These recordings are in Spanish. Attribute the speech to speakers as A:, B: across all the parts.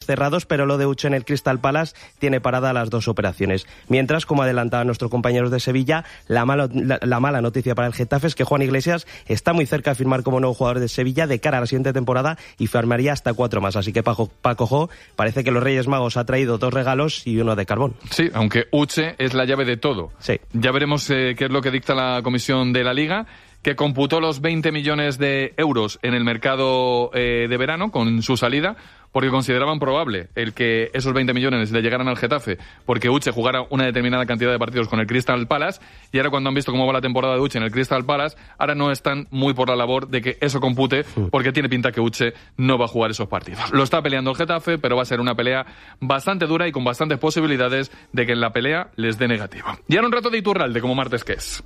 A: cerrados, pero lo de Uche en el Crystal Palace tiene parada las 2 operaciones. Mientras, como adelantaba nuestro compañero de Sevilla, la mala noticia para el Getafe es que Juan Iglesias está muy cerca de firmar como nuevo jugador de Sevilla de cara a la siguiente temporada y firmaría hasta 4 más. Así que Paco Jo, parece que los Reyes Magos ha traído 2 regalos y uno de carbón.
B: Sí, aunque Uche es la llave de todo.
A: Sí.
B: Ya veremos qué es lo que dicta la comisión de la Liga, que computó los 20 millones de euros en el mercado de verano con su salida, porque consideraban probable el que esos 20 millones le llegaran al Getafe, porque Uche jugara una determinada cantidad de partidos con el Crystal Palace, y ahora cuando han visto cómo va la temporada de Uche en el Crystal Palace, ahora no están muy por la labor de que eso compute, porque tiene pinta que Uche no va a jugar esos partidos. Lo está peleando el Getafe, pero va a ser una pelea bastante dura y con bastantes posibilidades de que en la pelea les dé negativo. Y ahora un rato de Iturralde, como martes que es.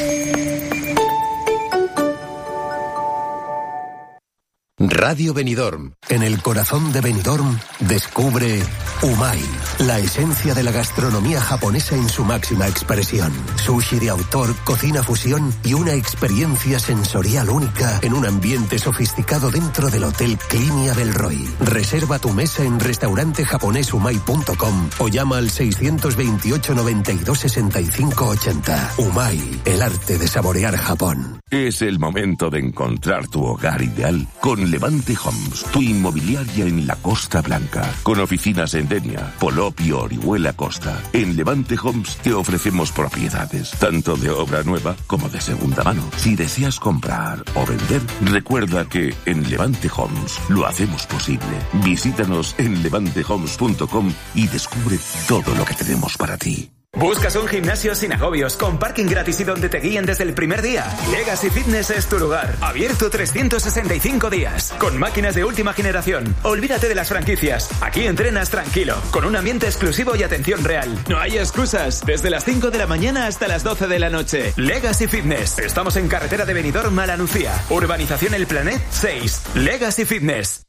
C: Radio Benidorm. En el corazón de Benidorm, descubre Umai, la esencia de la gastronomía japonesa en su máxima expresión. Sushi de autor, cocina fusión y una experiencia sensorial única en un ambiente sofisticado dentro del Hotel Clinia del Roy. Reserva tu mesa en restaurantejaponesumai.com o llama al 628 92 65 80. Umai, el arte de saborear Japón.
D: Es el momento de encontrar tu hogar ideal con Levante Homes, tu inmobiliaria en la Costa Blanca, con oficinas en Denia, Polop y Orihuela Costa. En Levante Homes te ofrecemos propiedades, tanto de obra nueva como de segunda mano. Si deseas comprar o vender, recuerda que en Levante Homes lo hacemos posible. Visítanos en levantehomes.com y descubre todo lo que tenemos para ti.
E: ¿Buscas un gimnasio sin agobios, con parking gratis y donde te guíen desde el primer día? Legacy Fitness es tu lugar. Abierto 365 días. Con máquinas de última generación. Olvídate de las franquicias. Aquí entrenas tranquilo. Con un ambiente exclusivo y atención real. No hay excusas. Desde las 5 de la mañana hasta las 12 de la noche. Legacy Fitness. Estamos en carretera de Benidorm a La Nucía. Urbanización El Planet 6. Legacy Fitness.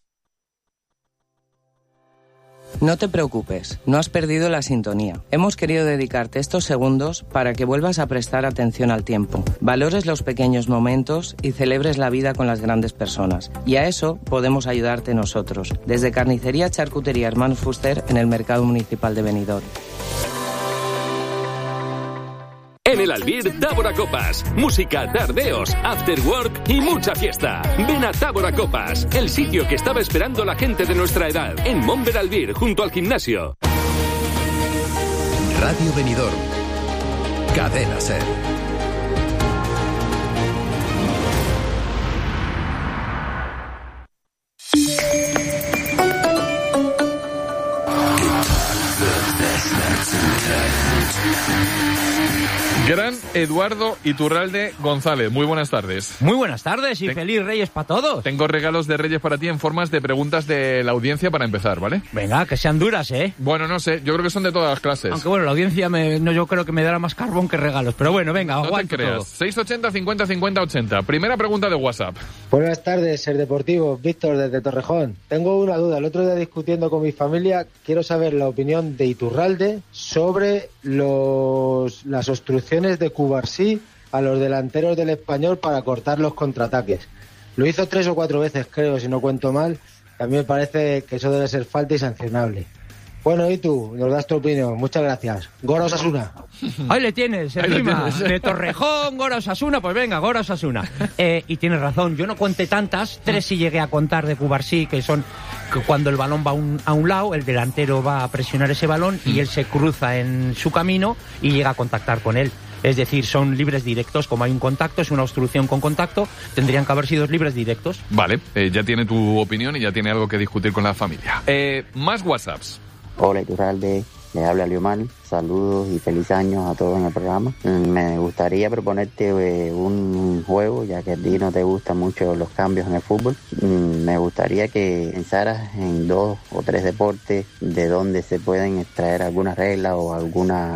F: No te preocupes, no has perdido la sintonía. Hemos querido dedicarte estos segundos para que vuelvas a prestar atención al tiempo, valores los pequeños momentos y celebres la vida con las grandes personas. Y a eso podemos ayudarte nosotros, desde Carnicería Charcutería Hermanos Fuster en el Mercado Municipal de Benidorm.
G: En el Albir, Tábora Copas. Música, tardeos, after work y mucha fiesta. Ven a Tábora Copas, el sitio que estaba esperando la gente de nuestra edad. En Montber Albir, junto al gimnasio.
C: Radio Benidorm. Cadena SER.
B: Gran Eduardo Iturralde González, muy buenas tardes.
H: Muy buenas tardes y feliz Reyes para todos.
B: Tengo regalos de Reyes para ti en formas de preguntas de la audiencia para empezar, ¿vale?
H: Venga, que sean duras, ¿eh?
B: Bueno, no sé, yo creo que son de todas las clases.
H: Aunque bueno, la audiencia yo creo que me dará más carbón que regalos, pero bueno, venga,
B: no
H: aguanta
B: te creas.
H: todo.
B: 680 50 50 80. Primera pregunta de WhatsApp.
I: Buenas tardes, Ser Deportivo. Víctor, desde Torrejón. Tengo una duda. El otro día discutiendo con mi familia, quiero saber la opinión de Iturralde sobre las obstrucciones de Cubarsí a los delanteros del Español para cortar los contraataques. Lo hizo 3 o 4 veces, creo, si no cuento mal. A mí me parece que eso debe ser falta y sancionable. Bueno, y tú, nos das tu opinión. Muchas gracias. Gora Osasuna.
H: Ahí le tienes, encima. De Torrejón, Gora Osasuna, pues venga, Gora Osasuna. Y tienes razón, yo no conté tantas, 3 sí llegué a contar de Cubarsí, que son que cuando el balón va a un lado, el delantero va a presionar ese balón y él se cruza en su camino y llega a contactar con él. Es decir, son libres directos, como hay un contacto, es una obstrucción con contacto, tendrían que haber sido libres directos.
B: Vale, ya tiene tu opinión y ya tiene algo que discutir con la familia. Más WhatsApps.
J: Hola Iturralde, le habla Liomar, saludos y feliz año a todos en el programa. Me gustaría proponerte un juego, ya que a ti no te gustan mucho los cambios en el fútbol. Me gustaría que pensaras en 2 o 3 deportes de donde se pueden extraer algunas reglas o alguna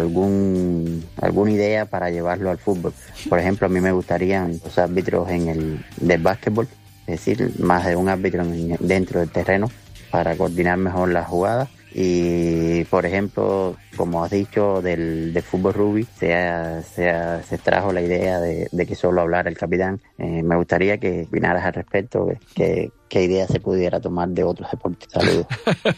J: idea para llevarlo al fútbol. Por ejemplo, a mí me gustarían los árbitros del básquetbol, es decir, más de un árbitro dentro del terreno para coordinar mejor las jugadas. Y, por ejemplo, como has dicho, del fútbol rugby se trajo la idea de que solo hablara el capitán. Me gustaría que opinaras al respecto, qué idea se pudiera tomar de otros deportes. Saludos.